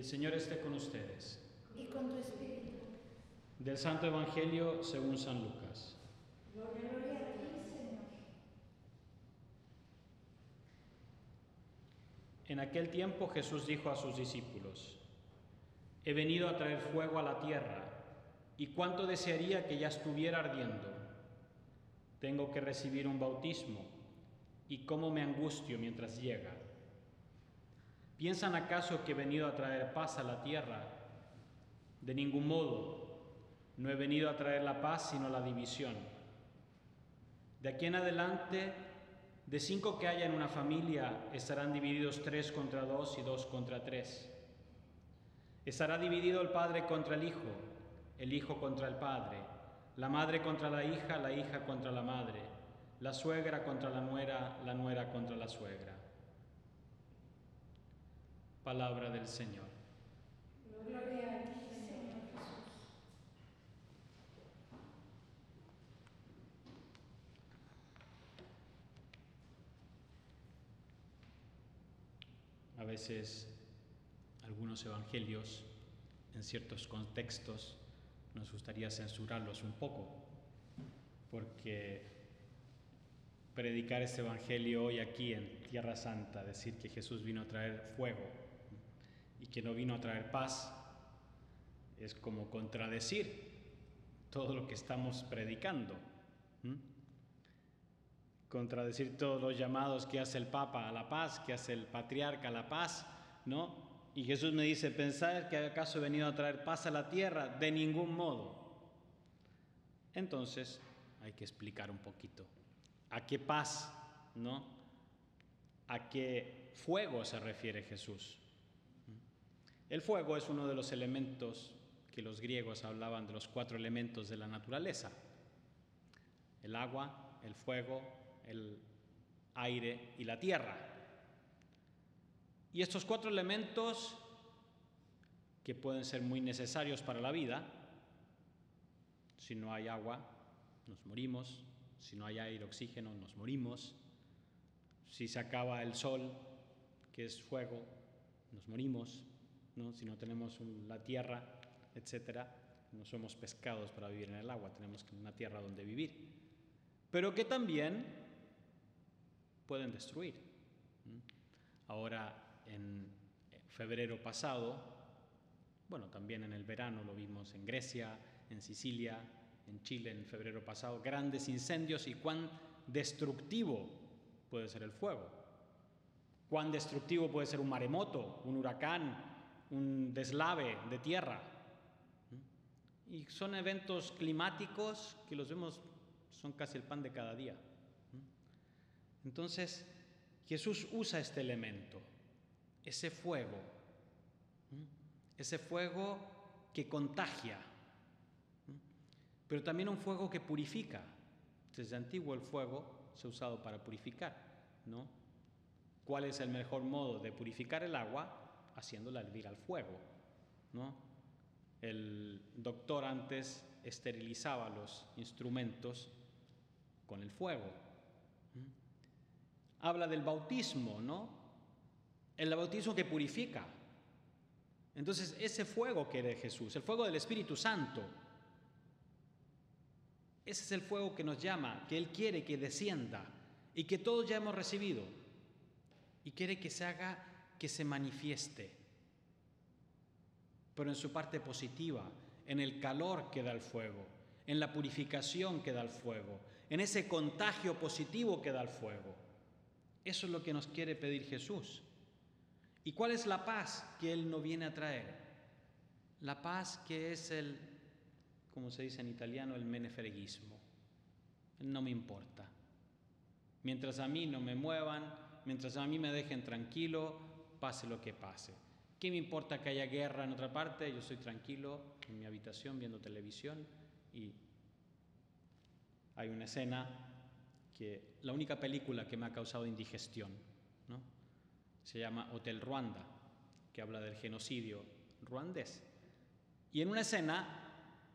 El Señor esté con ustedes. Y con tu espíritu. Del Santo Evangelio según San Lucas. Gloria a ti, Señor. En aquel tiempo Jesús dijo a sus discípulos: He venido a traer fuego a la tierra, y cuánto desearía que ya estuviera ardiendo. Tengo que recibir un bautismo, y cómo me angustio mientras llega. ¿Piensan acaso que he venido a traer paz a la tierra? De ningún modo. No he venido a traer la paz, sino la división. De aquí en adelante, de 5 que haya en una familia, estarán divididos 3 contra 2 y 2 contra 3. Estará dividido el padre contra el hijo contra el padre, la madre contra la hija contra la madre, la suegra contra la nuera contra la suegra. Palabra del Señor. Gloria a ti, Señor Jesús. A veces algunos evangelios, en ciertos contextos, nos gustaría censurarlos un poco, porque predicar este evangelio hoy aquí en Tierra Santa, decir que Jesús vino a traer fuego y que no vino a traer paz, es como contradecir todo lo que estamos predicando. Contradecir todos los llamados que hace el Papa a la paz, que hace el Patriarca a la paz, ¿no? Y Jesús me dice: ¿pensáis que acaso he venido a traer paz a la tierra? De ningún modo. Entonces hay que explicar un poquito a qué paz, ¿no? A qué fuego se refiere Jesús. El fuego es uno de los elementos que los griegos hablaban de los 4 elementos de la naturaleza: el agua, el fuego, el aire y la tierra. Y estos 4 elementos, que pueden ser muy necesarios para la vida, si no hay agua, nos morimos; si no hay aire, oxígeno, nos morimos; si se acaba el sol, que es fuego, nos morimos, ¿no? Si no tenemos la tierra, etcétera, no somos pescados para vivir en el agua, tenemos una tierra donde vivir, pero que también pueden destruir. Ahora, en febrero pasado, bueno, también en el verano lo vimos en Grecia, en Sicilia, en Chile en febrero pasado, grandes incendios, y cuán destructivo puede ser el fuego, cuán destructivo puede ser un maremoto, un huracán, un deslave de tierra. Y son eventos climáticos que los vemos, son casi el pan de cada día. Entonces, Jesús usa este elemento, ese fuego que contagia, pero también un fuego que purifica. Desde antiguo el fuego se ha usado para purificar, ¿no? ¿Cuál es el mejor modo de purificar el agua? Haciéndola hervir al fuego, ¿no? El doctor antes esterilizaba los instrumentos con el fuego. Habla del bautismo, ¿no? El bautismo que purifica. Entonces, ese fuego que de Jesús, el fuego del Espíritu Santo, ese es el fuego que nos llama, que Él quiere que descienda y que todos ya hemos recibido, y quiere que se haga, que se manifieste, pero en su parte positiva, en el calor que da el fuego, en la purificación que da el fuego, en ese contagio positivo que da el fuego. Eso es lo que nos quiere pedir Jesús. ¿Y cuál es la paz que Él no viene a traer? La paz que es como se dice en italiano, el menefreghismo. No me importa. Mientras a mí no me muevan, mientras a mí me dejen tranquilo, pase lo que pase. ¿Qué me importa que haya guerra en otra parte? Yo estoy tranquilo en mi habitación viendo televisión, y hay una escena que la única película que me ha causado indigestión, ¿no? Se llama Hotel Ruanda, que habla del genocidio ruandés. Y en una escena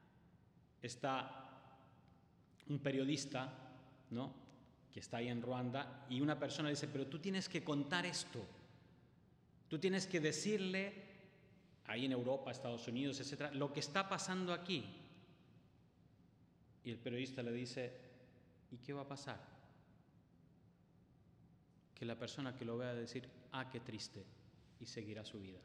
está un periodista, ¿no?, que está ahí en Ruanda, y una persona dice: pero tú tienes que contar esto, tú tienes que decirle ahí en Europa, Estados Unidos, etc., lo que está pasando aquí. Y el periodista le dice, ¿y qué va a pasar? Que la persona que lo vea decir, ah, qué triste, y seguirá su vida.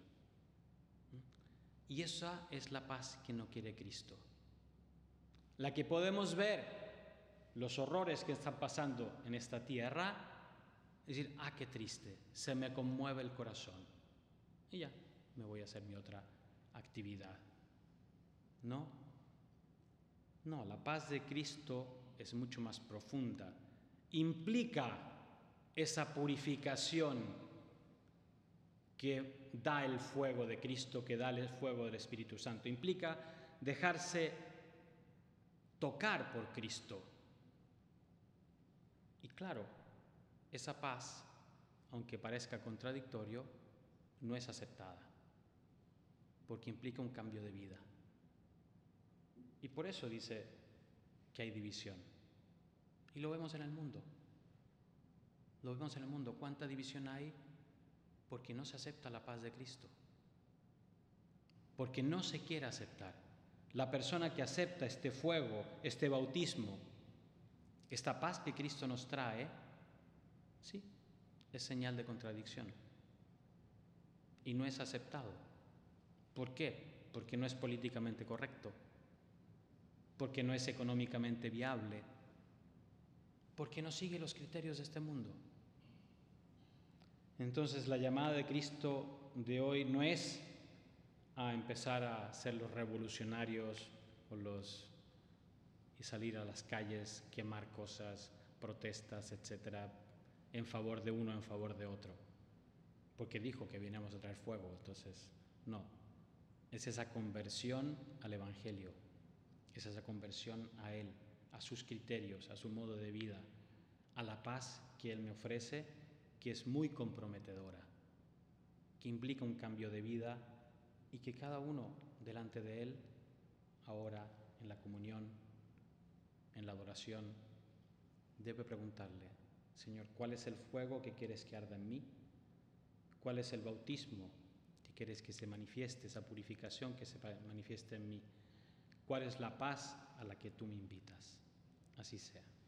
Y esa es la paz que no quiere Cristo. La que podemos ver los horrores que están pasando en esta tierra, decir, ah, qué triste, se me conmueve el corazón. Y ya, me voy a hacer mi otra actividad. No, la paz de Cristo es mucho más profunda. Implica esa purificación que da el fuego de Cristo, que da el fuego del Espíritu Santo. Implica dejarse tocar por Cristo. Y claro, esa paz, aunque parezca contradictorio, no es aceptada, porque implica un cambio de vida. Y por eso dice que hay división. Y lo vemos en el mundo. Lo vemos en el mundo. ¿Cuánta división hay? Porque no se acepta la paz de Cristo. Porque no se quiere aceptar. La persona que acepta este fuego, este bautismo, esta paz que Cristo nos trae, sí, es señal de contradicción. Y no es aceptado. ¿Por qué? Porque no es políticamente correcto. Porque no es económicamente viable. Porque no sigue los criterios de este mundo. Entonces la llamada de Cristo de hoy no es a empezar a ser los revolucionarios y salir a las calles, quemar cosas, protestas, etcétera, en favor de uno, en favor de otro. Porque dijo que veníamos a traer fuego, entonces no. Es esa conversión al Evangelio, es esa conversión a Él, a sus criterios, a su modo de vida, a la paz que Él me ofrece, que es muy comprometedora, que implica un cambio de vida y que cada uno delante de Él, ahora en la comunión, en la adoración, debe preguntarle, Señor, ¿cuál es el fuego que quieres que arda en mí? ¿Cuál es el bautismo que quieres que se manifieste, esa purificación que se manifieste en mí? ¿Cuál es la paz a la que tú me invitas? Así sea.